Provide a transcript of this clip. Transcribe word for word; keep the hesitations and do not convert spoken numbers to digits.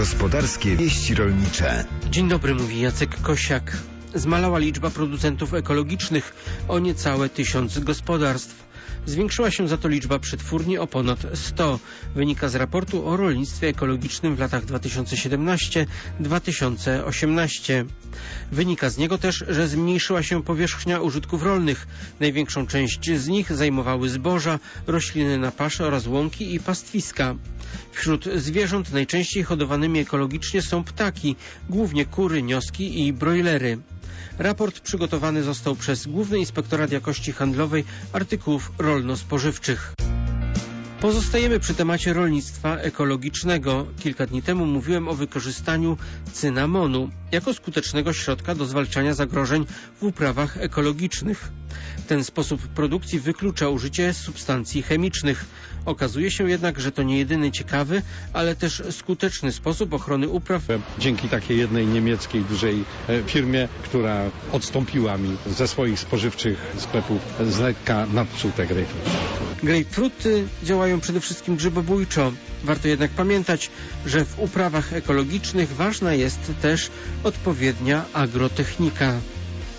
Gospodarskie wieści rolnicze. Dzień dobry, mówi Jacek Kosiak. Zmalała liczba producentów ekologicznych o niecałe tysiąc gospodarstw. Zwiększyła się za to liczba przetwórni o ponad sto. Wynika z raportu o rolnictwie ekologicznym w latach dwa tysiące siedemnastym do dwa tysiące osiemnastego. Wynika z niego też, że zmniejszyła się powierzchnia użytków rolnych. Największą część z nich zajmowały zboża, rośliny na pasze oraz łąki i pastwiska. Wśród zwierząt najczęściej hodowanymi ekologicznie są ptaki, głównie kury, nioski i brojlery. Raport przygotowany został przez Główny Inspektorat Jakości Handlowej Artykułów Rolno-Spożywczych. Pozostajemy przy temacie rolnictwa ekologicznego. Kilka dni temu mówiłem o wykorzystaniu cynamonu jako skutecznego środka do zwalczania zagrożeń w uprawach ekologicznych. Ten sposób produkcji wyklucza użycie substancji chemicznych. Okazuje się jednak, że to nie jedyny ciekawy, ale też skuteczny sposób ochrony upraw. Dzięki takiej jednej niemieckiej dużej firmie, która odstąpiła mi ze swoich spożywczych sklepów z lekka nadpsute grejpfruty. Grejpfruty działają przede wszystkim grzybobójczo. Warto jednak pamiętać, że w uprawach ekologicznych ważna jest też odpowiednia agrotechnika.